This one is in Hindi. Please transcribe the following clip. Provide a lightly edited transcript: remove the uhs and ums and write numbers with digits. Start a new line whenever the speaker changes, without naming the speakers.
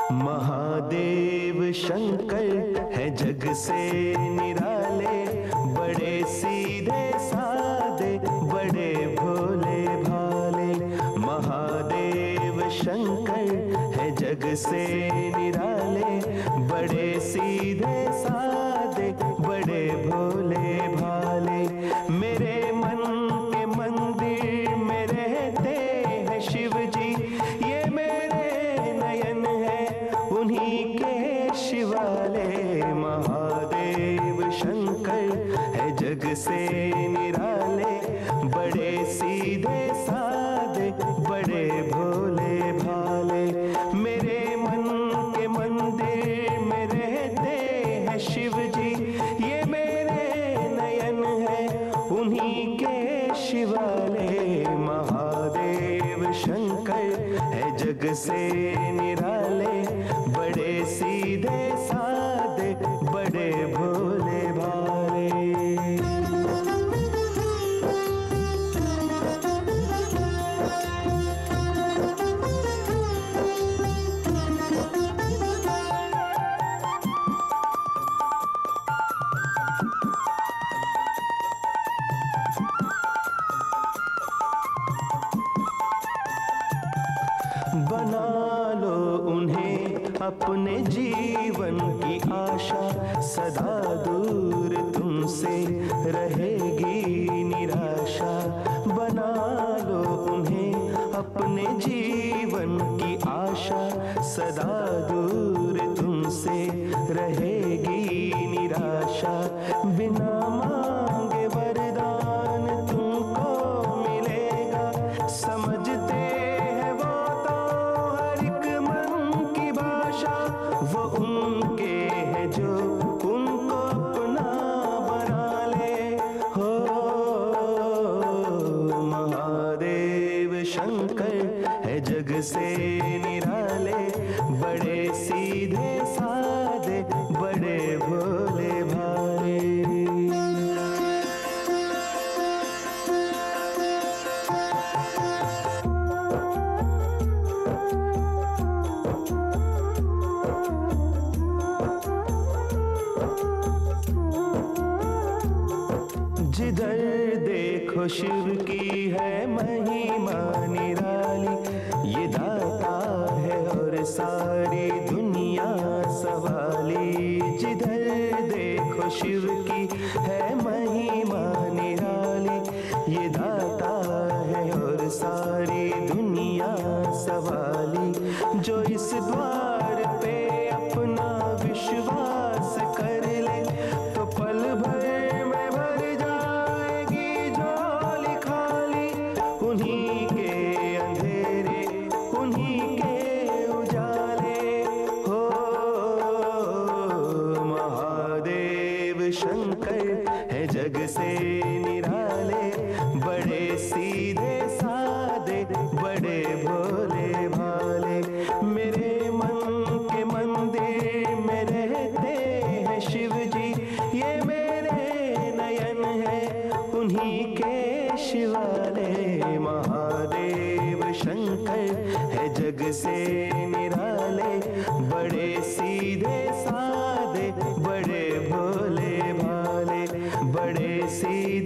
महादेव शंकर है जग से निराले, बड़े सीधे साधे बड़े भोले भाले। महादेव शंकर है जग से निराले, बड़े सीधे साधे बड़े भोले भाले। मेरे मन के मंदिर में रहते हैं शिव जी, ये मेरे नयन है उन्हीं के शिवाले। महादेव शंकर है जग से निराले, बड़े सीधे साधे बड़े भोले भाले। मेरे मन के मंदिर में रहते हैं शिव जी, ये मेरे नयन है उन्हीं के शिवाले। महादेव शंकर है जग से निराले, बड़े सीधे साधे बड़े भोले भाले। बना लो उन्हें अपने जीवन की आशा, सदा दूर तुमसे रहेगी निराशा। बना लो उन्हें अपने जीवन की आशा, सदा दूर तुमसे रहेगी निराशा। बिना मांगे वरदान तुमको मिलेगा, समझते हैं वो तो हर एक मन की भाषा। वो उनके हैं जो उनको अपना बना ले हो। महादेव शंकर है जग से निराले, बड़े सीधे साधे बड़े भोले भाले। जिधर देखो शिव की है महिमा निराली, ये दाता है और सारी दुनिया सवाली। जिधर देखो शिव की है महिमा निराली, ये दाता है और सारी दुनिया सवाली। जो इस द्वार पे अपना विश्वास कर ले, तो पल भर में भर जाएगी झोली खाली। उन्हीं के अंधेरे उन्हीं के उजाले हो। महादेव शंकर है जग से निराले, बड़े सीधे साधे बड़े भोले भाले। मेरे मन के मंदिर में रहते हैं शिव जी, ये मेरे नयन है उन्हीं के शिवाले। महादेव शंकर है जग से निराले, बड़े सीधे साधे बड़े भोले भाले। बड़े सीधे